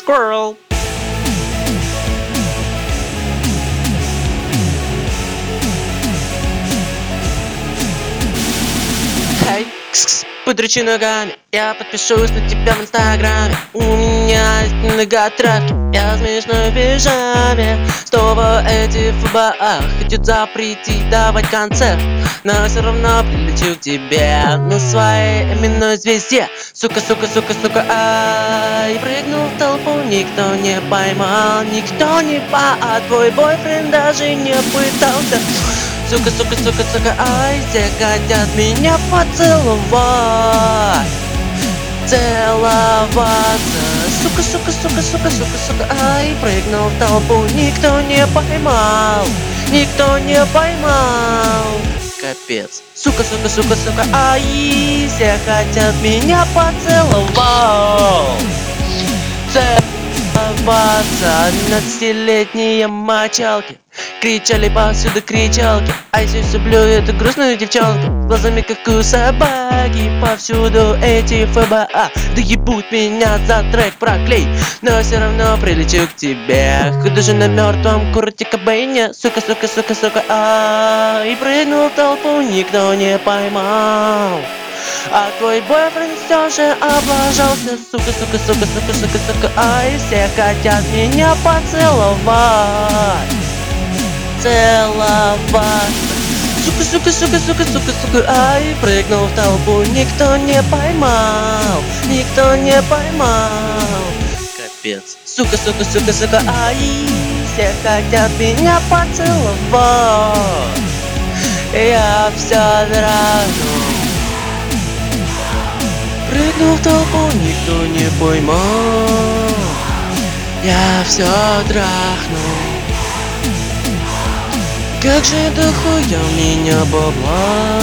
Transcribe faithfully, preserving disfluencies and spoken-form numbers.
Squirrel. Эй, кс-кс, подручи ногами, я подпишусь на тебя в инстаграме. У меня есть многотравки, я смешной в пижаме. Снова эти ФБА хотят запретить давать концерт, но все равно прилечу к тебе на своей именной звезде. Сука, сука, сука, сука, ай. Прыгнул в толпу, никто не поймал, никто не па, а твой бойфренд даже не пытался. Сука, сука, сука, сука, ай, все хотят меня поцеловать, целоваться. Сука, сука, сука, сука, сука, сука, ай, прыгнул в толпу, никто не поймал, никто не поймал. Капец. Сука, сука, сука, сука, ай, все хотят меня поцеловать, целоваться. Двенадцатилетние мочалки кричали повсюду кричалки, а я люблю эту грустную девчонку с глазами как у собаки. Повсюду эти ФБА да ебут меня за трек проклей, но все равно прилечу к тебе. Худо же на мертвом Курте Кобейне. Сука, сука, сука, сука, а и прыгнул в толпу, никто не поймал, а твой бойфренд все же облажался. Сука, сука, сука, сука, сука, сука, ай, все хотят меня поцеловать, целоваться. Сука, сука, сука, сука, сука, сука, ай, прыгнул в толпу, никто не поймал, никто не поймал. Капец. Сука, сука, сука, сука, ай, все хотят меня поцеловать, я все дрожу. Прыгнул в толпу, никто не поймал, я все трахнул. Как же дохуя у меня бабла,